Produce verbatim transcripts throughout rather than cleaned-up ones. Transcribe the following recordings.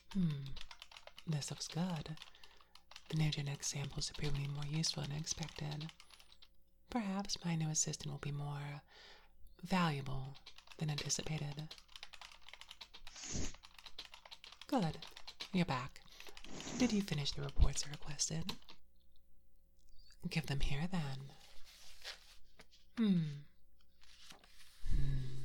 Hmm, this looks good. The new genetic samples are proving more useful than expected. Perhaps my new assistant will be more valuable than anticipated. Good. You're back. Did you finish the reports I requested? Give them here, then. Hmm. Hmm.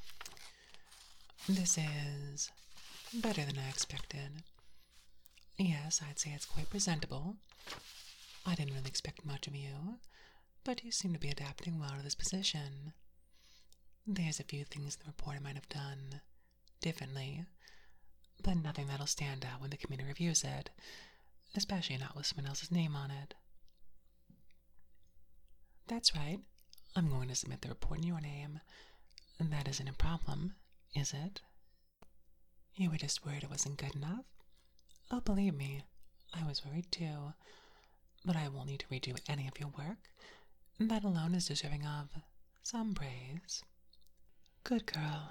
This is better than I expected. Yes, I'd say it's quite presentable. I didn't really expect much of you, but you seem to be adapting well to this position. There's a few things in the report I might have done differently, but nothing that'll stand out when the committee reviews it, especially not with someone else's name on it. That's right. I'm going to submit the report in your name. That isn't a problem, is it? You were just worried it wasn't good enough? Oh, believe me, I was worried too. But I won't need to redo any of your work. That alone is deserving of some praise. Good girl.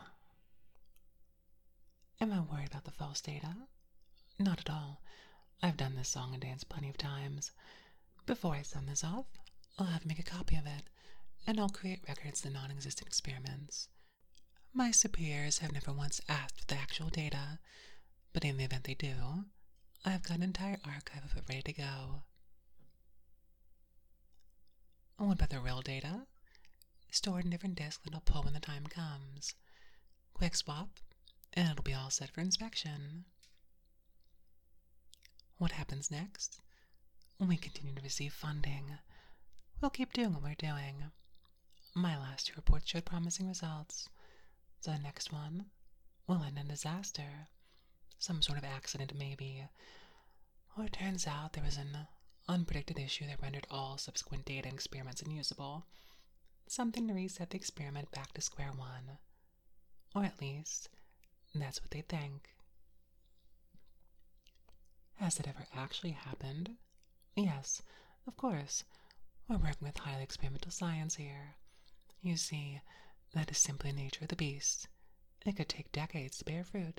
Am I worried about the false data? Not at all. I've done this song and dance plenty of times. Before I send this off, I'll have to make a copy of it, and I'll create records of the non-existent experiments. My superiors have never once asked for the actual data, but in the event they do, I've got an entire archive of it ready to go. What about the real data? Stored in different disks that I'll pull when the time comes. Quick swap, and it'll be all set for inspection. What happens next? We continue to receive funding. We'll keep doing what we're doing. My last two reports showed promising results. So the next one will end in disaster. Some sort of accident, maybe. Or it turns out there was an unpredicted issue that rendered all subsequent data and experiments unusable. Something to reset the experiment back to square one. Or at least, that's what they think. Has it ever actually happened? Yes, of course. We're working with highly experimental science here. You see, that is simply the nature of the beast. It could take decades to bear fruit.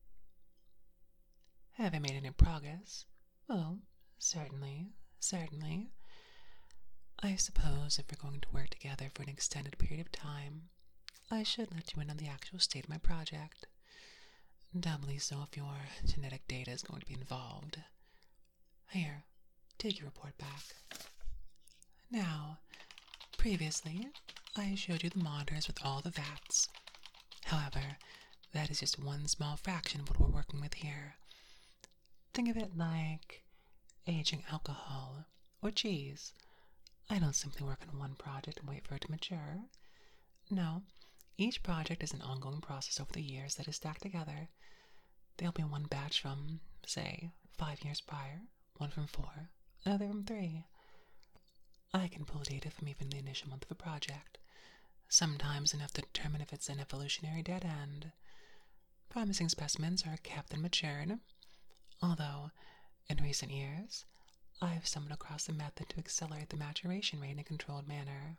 Have I made any progress? Well, certainly, certainly. I suppose if we're going to work together for an extended period of time, I should let you in on the actual state of my project. Doubly so if your genetic data is going to be involved. Here, take your report back. Now, previously, I showed you the monitors with all the V A Ts. However, that is just one small fraction of what we're working with here. Think of it like aging alcohol or cheese. I don't simply work on one project and wait for it to mature. No, each project is an ongoing process over the years that is stacked together. There'll be one batch from, say, five years prior, one from four, another from three. I can pull data from even the initial month of a project, sometimes enough to determine if it's an evolutionary dead end. Promising specimens are kept and matured, although, in recent years, I've stumbled across a method to accelerate the maturation rate in a controlled manner.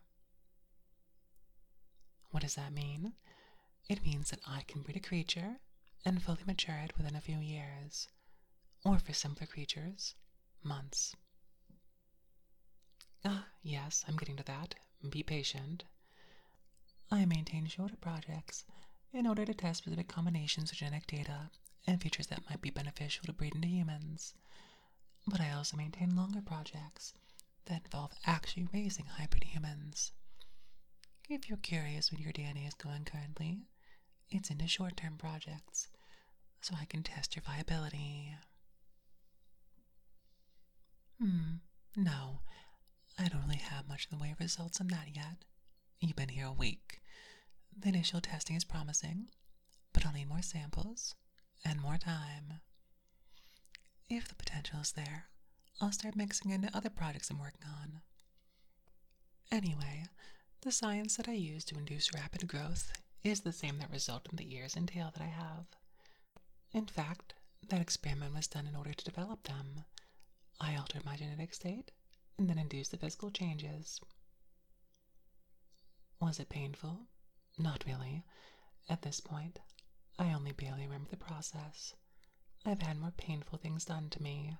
What does that mean? It means that I can breed a creature and fully mature it within a few years, or for simpler creatures, months. Ah, yes, I'm getting to that. Be patient. I maintain shorter projects in order to test specific combinations of genetic data and features that might be beneficial to breed into humans. But I also maintain longer projects that involve actually raising hybrid humans. If you're curious what your D N A is going currently, it's into short-term projects, so I can test your viability. Hmm, no, I don't really have much in the way of results on that yet. You've been here a week. The initial testing is promising, but I'll need more samples and more time. If the potential is there, I'll start mixing into other projects I'm working on. Anyway, the science that I use to induce rapid growth is the same that resulted in the ears and tail that I have. In fact, that experiment was done in order to develop them. I altered my genetic state and then induced the physical changes. Was it painful? Not really. At this point, I only barely remember the process. I've had more painful things done to me.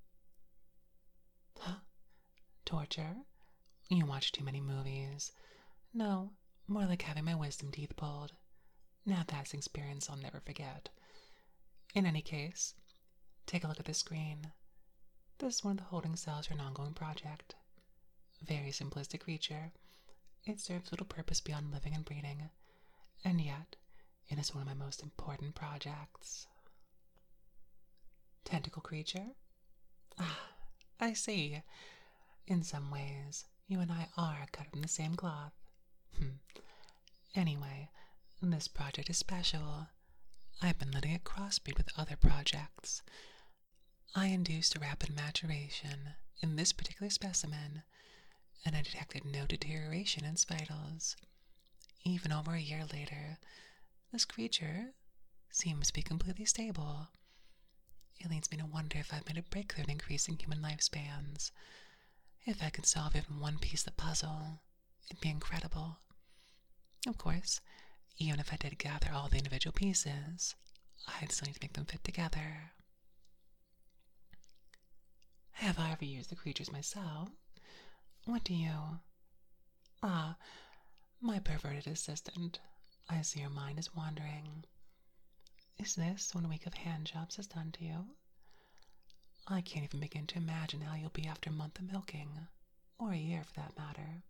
Huh? Torture? You watch too many movies. No, more like having my wisdom teeth pulled. Now that's an experience I'll never forget. In any case, take a look at the screen. This is one of the holding cells for an ongoing project. Very simplistic creature. It serves little purpose beyond living and breeding, and yet it is one of my most important projects. Tentacle creature? Ah, I see. In some ways, you and I are cut from the same cloth. Hmm. Anyway, this project is special. I've been letting it crossbreed with other projects. I induced a rapid maturation in this particular specimen, and I detected no deterioration in its vitals. Even over a year later, this creature seems to be completely stable. It leads me to wonder if I've made a breakthrough in increasing human lifespans. If I could solve even one piece of the puzzle, it'd be incredible. Of course, even if I did gather all the individual pieces, I'd still need to make them fit together. Have I ever used the creatures myself? What do you... Ah, my perverted assistant. I see your mind is wandering. Is this what a week of handjobs has done to you? I can't even begin to imagine how you'll be after a month of milking, or a year for that matter.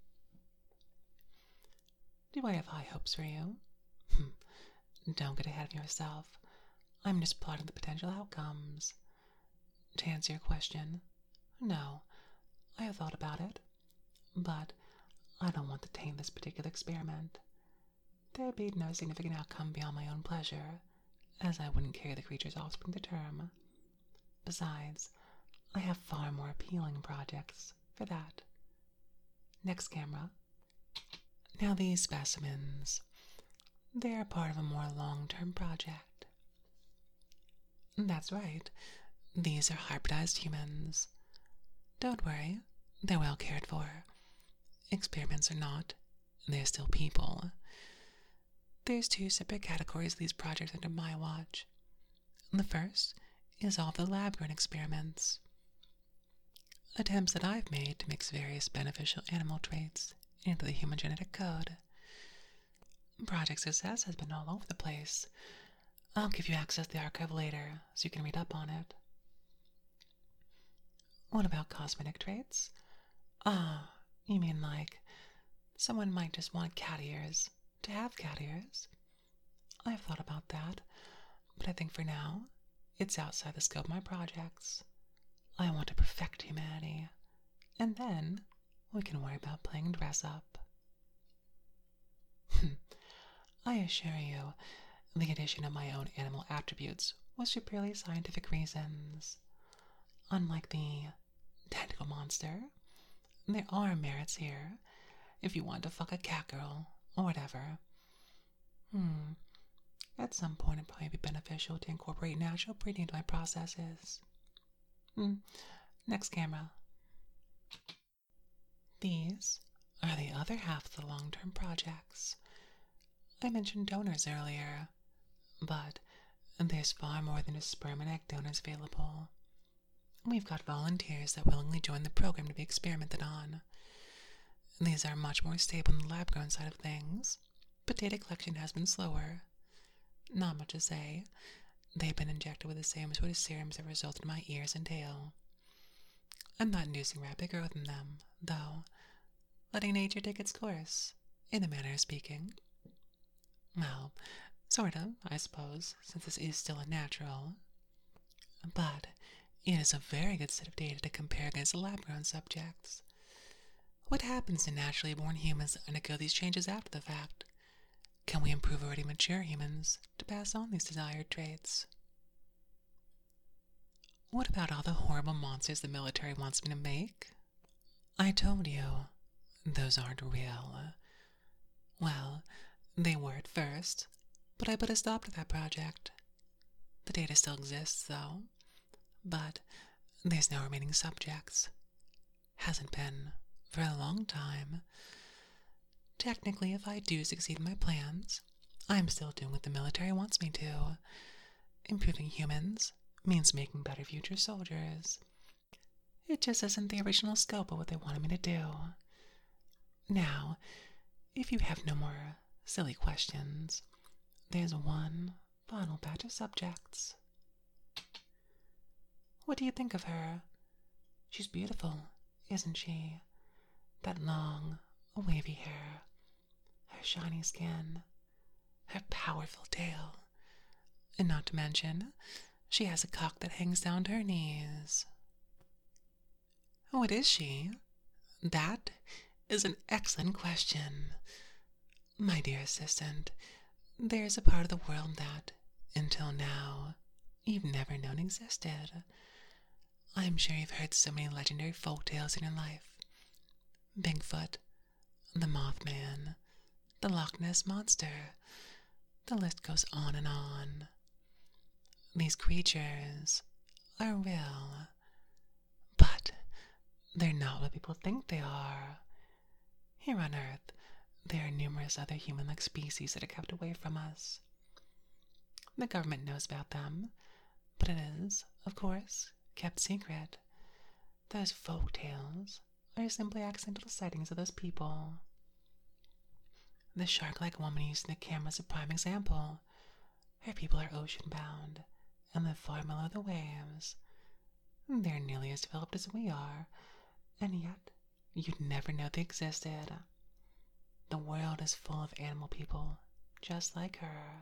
Do I have high hopes for you? Don't get ahead of yourself. I'm just plotting the potential outcomes. To answer your question, no, I have thought about it, but I don't want to taint this particular experiment. There'd be no significant outcome beyond my own pleasure, as I wouldn't carry the creature's offspring to term. Besides, I have far more appealing projects for that. Next camera. Now these specimens, they're part of a more long-term project. That's right, these are hybridized humans. Don't worry, they're well cared for. Experiments or not, they're still people. There's two separate categories of these projects under my watch. The first is all of the lab-grown experiments. Attempts that I've made to mix various beneficial animal traits into the human genetic code. Project success has been all over the place. I'll give you access to the archive later, so you can read up on it. What about cosmetic traits? Ah, you mean like someone might just want cat ears to have cat ears? I've thought about that, but I think for now, it's outside the scope of my projects. I want to perfect humanity, and then we can worry about playing dress up. I assure you, the addition of my own animal attributes was for purely scientific reasons. Unlike the tentacle monster, there are merits here if you want to fuck a cat girl or whatever. Hmm. At some point, it'd probably be beneficial to incorporate natural breeding into my processes. Hmm. Next camera. These are the other half of the long-term projects. I mentioned donors earlier, but there's far more than just sperm and egg donors available. We've got volunteers that willingly join the program to be experimented on. These are much more stable than the lab-grown side of things, but data collection has been slower. Not much to say. They've been injected with the same sort of serums that resulted in my ears and tail. I'm not inducing rapid growth in them, though, letting nature take its course, in a manner of speaking. Well, sort of, I suppose, since this is still unnatural. But it is a very good set of data to compare against the lab-grown subjects. What happens to naturally born humans that undergo these changes after the fact? Can we improve already mature humans to pass on these desired traits? What about all the horrible monsters the military wants me to make? I told you, those aren't real. Well, they were at first, but I put a stop to that project. The data still exists, though, but there's no remaining subjects. Hasn't been for a long time. Technically, if I do succeed in my plans, I'm still doing what the military wants me to. improving humans means making better future soldiers. It just isn't the original scope of what they wanted me to do. Now, if you have no more silly questions, there's one final batch of subjects. What do you think of her? She's beautiful, isn't she? That long, wavy hair, her shiny skin, her powerful tail, and not to mention, she has a cock that hangs down to her knees. What is she? That is an excellent question. My dear assistant, there's a part of the world that, until now, you've never known existed. I'm sure you've heard so many legendary folk tales in your life. Bigfoot, the Mothman, the Loch Ness Monster. The list goes on and on. These creatures are real, but they're not what people think they are. Here on Earth, there are numerous other human-like species that are kept away from us. The government knows about them, but it is, of course, kept secret. Those folk tales are simply accidental sightings of those people. The shark-like woman used in the camera is a prime example. Her people are ocean-bound and live far below the waves. They're nearly as developed as we are, and yet you'd never know they existed. The world is full of animal people, just like her.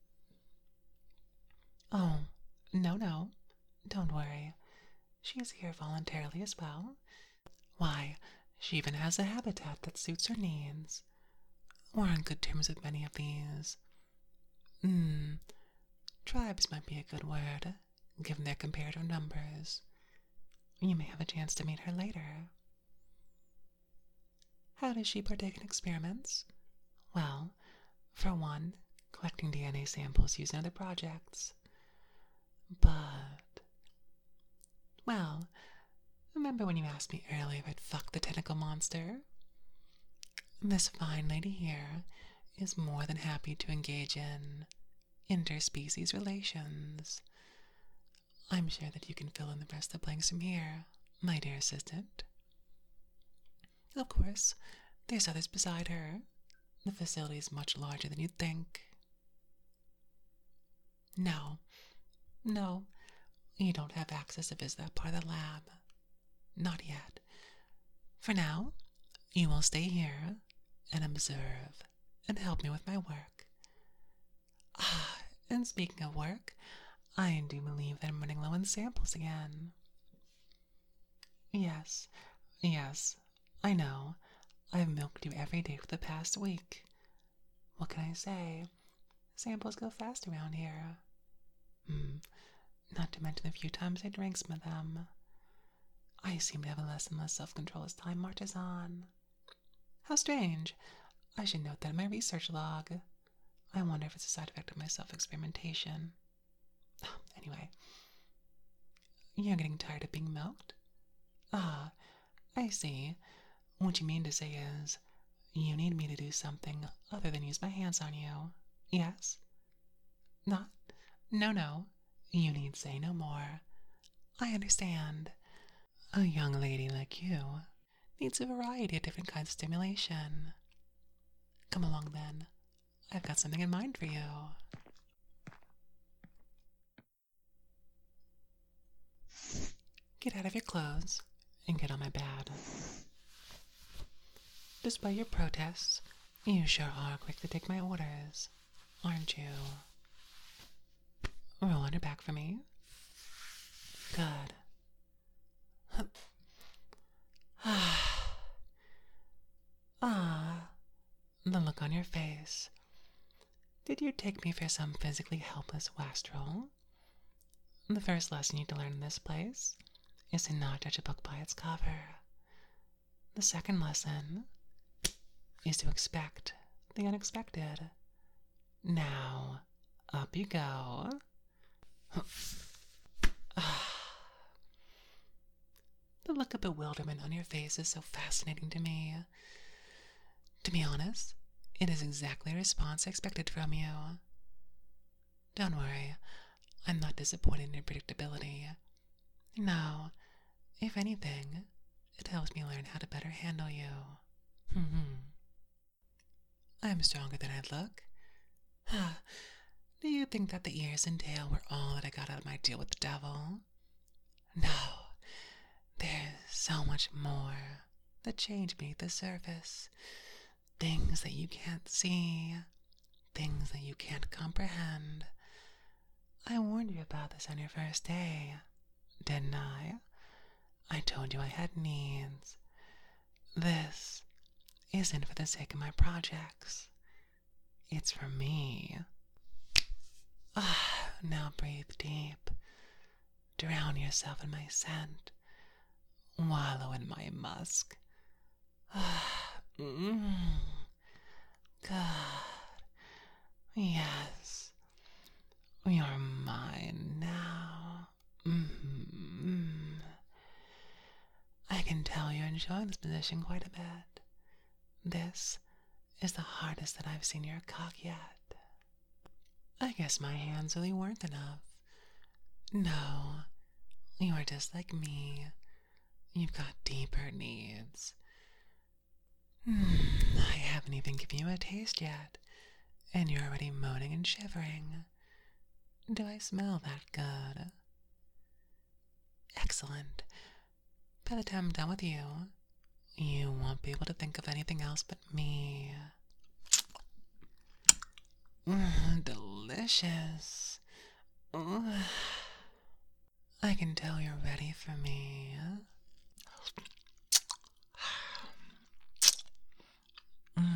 Oh, no, no, don't worry. She's here voluntarily as well. Why, she even has a habitat that suits her needs. We're on good terms with many of these. Hmm, tribes might be a good word, given their comparative numbers. You may have a chance to meet her later. How does she partake in experiments? Well, for one, collecting D N A samples used in other projects. But, well, remember when you asked me earlier if I'd fuck the tentacle monster? This fine lady here is more than happy to engage in interspecies relations. I'm sure that you can fill in the rest of the blanks from here, my dear assistant. Of course, there's others beside her. The facility is much larger than you'd think. No, no, you don't have access to visit that part of the lab. Not yet. For now, you will stay here and observe and help me with my work. Ah, and speaking of work, I do believe that I'm running low on samples again. Yes, yes, I know. I've milked you every day for the past week. What can I say? Samples go fast around here. Hmm, not to mention the few times I drank some of them. I seem to have less and less self-control as time marches on. How strange. I should note that in my research log. I wonder if it's a side effect of my self-experimentation. Anyway, you're getting tired of being milked? Ah, I see. What you mean to say is, you need me to do something other than use my hands on you, yes? Not? No, no. You need say no more. I understand. A young lady like you needs a variety of different kinds of stimulation. Come along then. I've got something in mind for you. Get out of your clothes and get on my bed. Despite your protests, you sure are quick to take my orders, aren't you? Roll on your back for me. Good. Ah, the look on your face. Did you take me for some physically helpless wastrel? The first lesson you need to learn in this place is to not judge a book by its cover. The second lesson is to expect the unexpected. Now, up you go. The look of bewilderment on your face is so fascinating to me. To be honest, it is exactly a response I expected from you. Don't worry, I'm not disappointed in your predictability. No, if anything, it helps me learn how to better handle you. I'm stronger than I look. Do you think that the ears and tail were all that I got out of my deal with the devil? No, there's so much more that change beneath the surface. Things that you can't see, things that you can't comprehend. I warned you about this on your first day, didn't I? I told you I had needs. This isn't for the sake of my projects. It's for me. Ah, now breathe deep. Drown yourself in my scent. Wallow in my musk. Ah, mm, God. Yes. You're mine now. Mm-hmm. I can tell you're enjoying this position quite a bit. This is the hardest that I've seen your cock yet. I guess my hands really weren't enough. No, you are just like me. You've got deeper needs. Hmm, I haven't even given you a taste yet, and you're already moaning and shivering. Do I smell that good? Excellent. By the time I'm done with you, you won't be able to think of anything else but me. Mm, delicious. Mm. I can tell you're ready for me. Mm.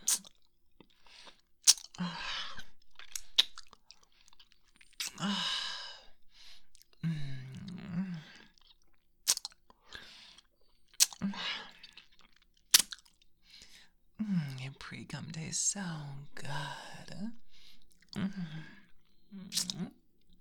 Mm. Mm, your pre-cum tastes so good. Mm. Mm.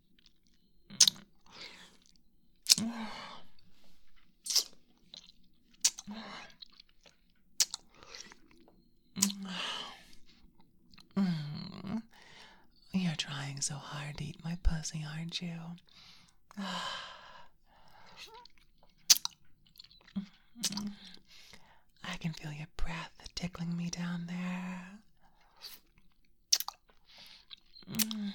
Mm. You're trying so hard to eat my pussy, aren't you? I can feel your breath tickling me down there. Mm.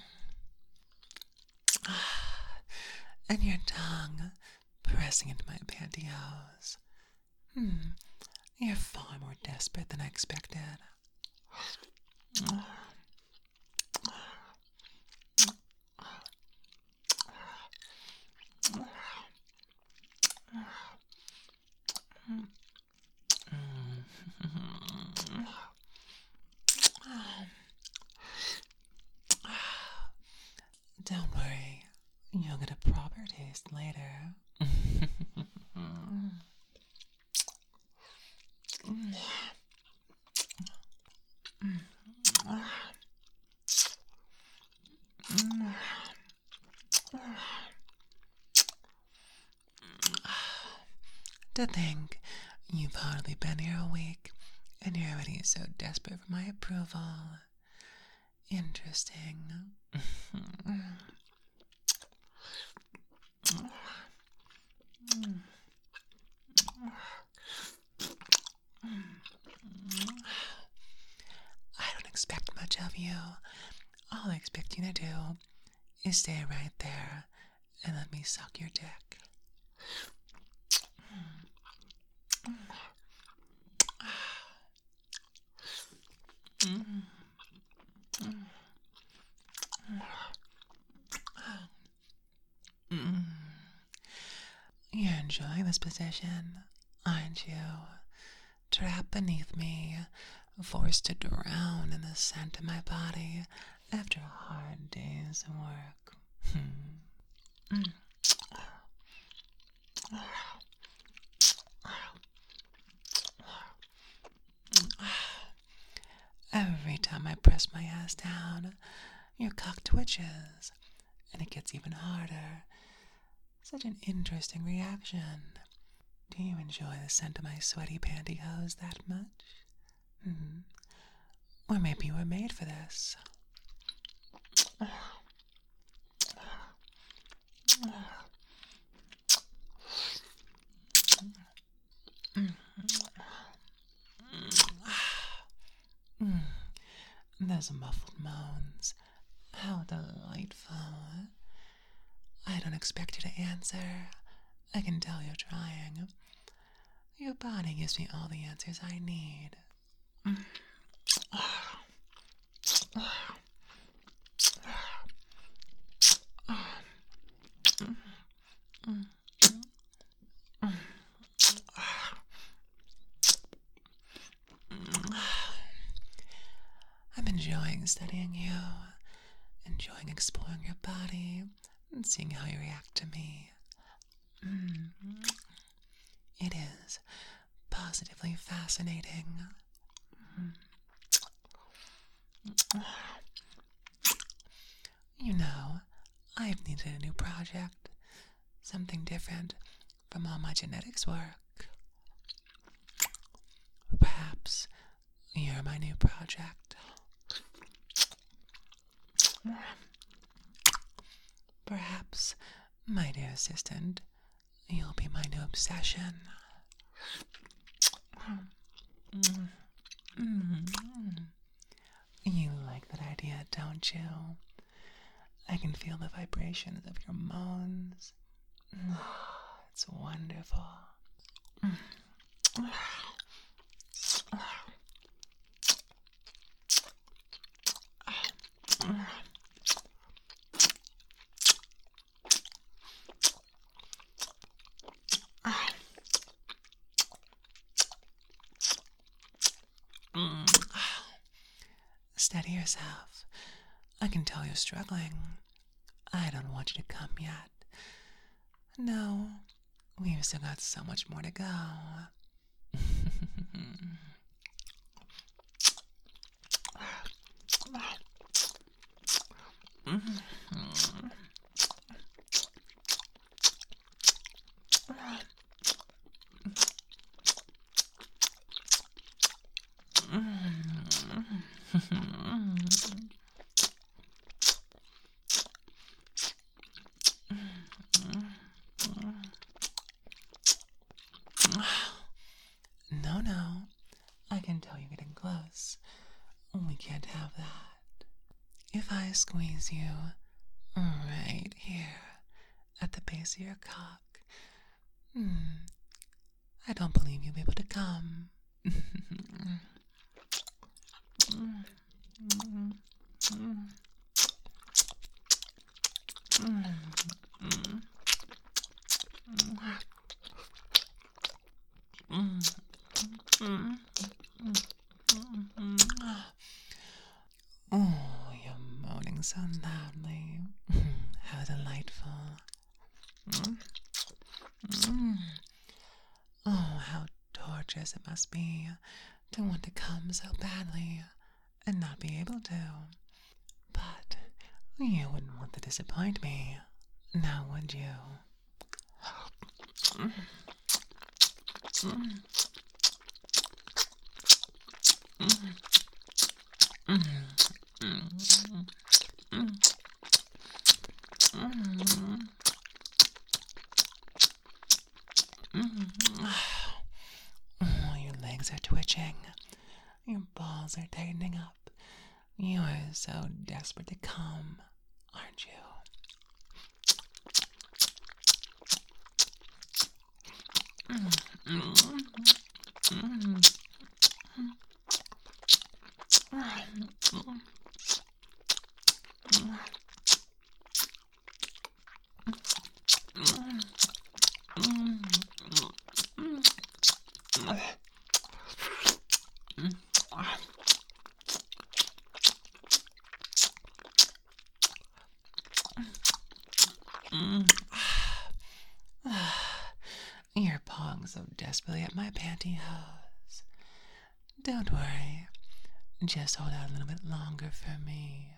And your tongue pressing into my pantyhose. Hmm. You're far more desperate than I expected. Don't worry, you'll get a proper taste later. To think you've hardly been here a week and you're already so desperate for my approval. Interesting. I don't expect much of you. All I expect you to do is stay right there and let me suck your dick. You're enjoying this position, aren't you? Trapped beneath me, forced to drown in the scent of my body after a hard day's work. Hmm. Every time I press my ass down, your cock twitches, and it gets even harder. Such an interesting reaction. Do you enjoy the scent of my sweaty pantyhose that much? Hmm. Or maybe you were made for this. Those muffled moans. How delightful. I don't expect you to answer. I can tell you're trying. Your body gives me all the answers I need. I'm enjoying studying you, enjoying exploring your body, and seeing how you react to me. Mm. It is positively fascinating. Mm. You know, I've needed a new project, something different from all my genetics work. Perhaps you're my new project. Perhaps, my dear assistant, you'll be my new obsession. You like that idea, don't you? I can feel the vibrations of your moans. It's wonderful. Steady yourself. I can tell you're struggling. I don't want you to come yet. No, we've still got so much more to go. No, no. I can tell you're getting close. We can't have that. If I squeeze you right here at the base of your cock, hmm, I don't believe you'll be able to come. Oh, you're moaning so loudly. How delightful. Oh, how torturous it must be to want to come so badly and not be able to. But you wouldn't want to disappoint me, now would you? Oh, your legs are twitching. Your balls are tightening up. You are so desperate to come, aren't you? You're pawing so desperately at my pantyhose. Don't worry. Just hold out a little bit longer for me.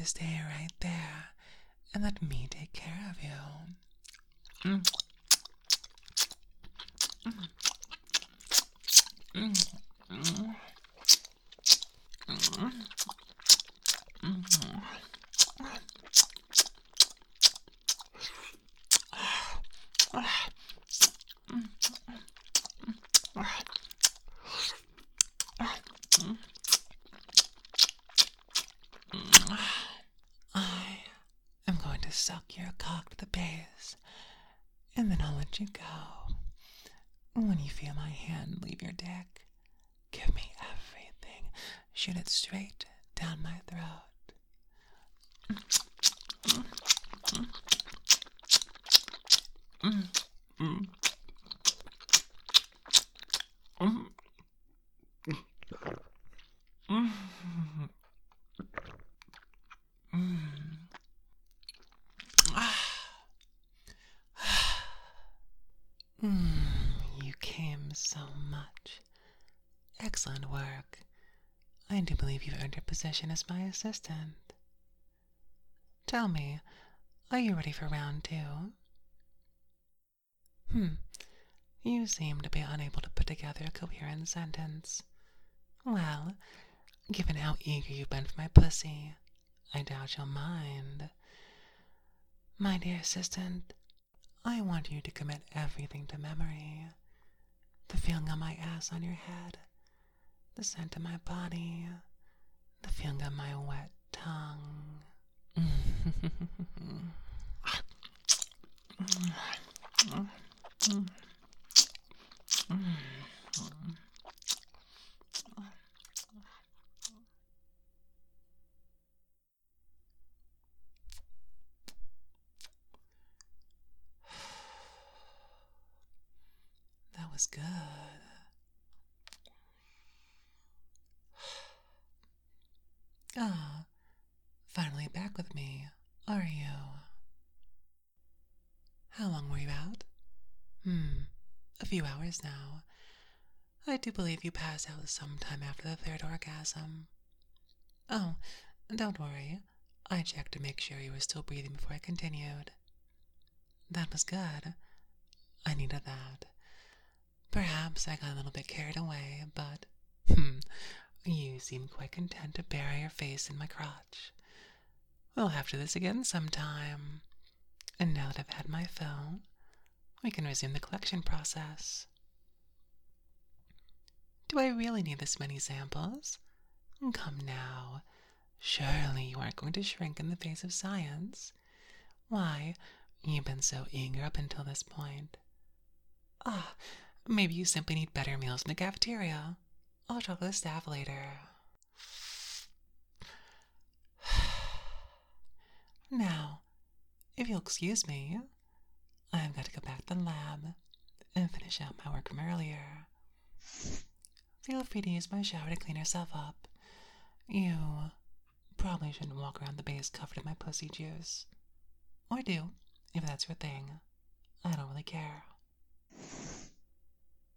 stay right there and let me take care of you. Mm. Mm. Mm. Mm. Mm. Mm. I am going to suck your cock to the base, and then I'll let you go. When you feel my hand leave your dick, give me everything. Shoot it straight down my throat. Mm. Mm. Mm. Mm. Mm. Mm. You came so much. Excellent work. I do believe you've earned your position as my assistant. Tell me, are you ready for round two? Hmm. You seem to be unable to put together a coherent sentence. Well, given how eager you've been for my pussy, I doubt you'll mind. My dear assistant, I want you to commit everything to memory. The feeling on my ass on your head, the scent of my body, the feeling of my wet tongue. That was good. Ah, finally back with me, are you? How long were you out? Hmm, a few hours now. I do believe you passed out sometime after the third orgasm. Oh, don't worry. I checked to make sure you were still breathing before I continued. That was good. I needed that. Perhaps I got a little bit carried away, but, hmm, you seem quite content to bury your face in my crotch. We'll have to do this again sometime. And now that I've had my fill, we can resume the collection process. Do I really need this many samples? Come now. Surely you aren't going to shrink in the face of science. Why, you've been so eager up until this point. Ah, maybe you simply need better meals in the cafeteria. I'll talk to the staff later. Now, if you'll excuse me, I've got to go back to the lab and finish out my work from earlier. Feel free to use my shower to clean yourself up. You probably shouldn't walk around the base covered in my pussy juice. Or do, if that's your thing. I don't really care.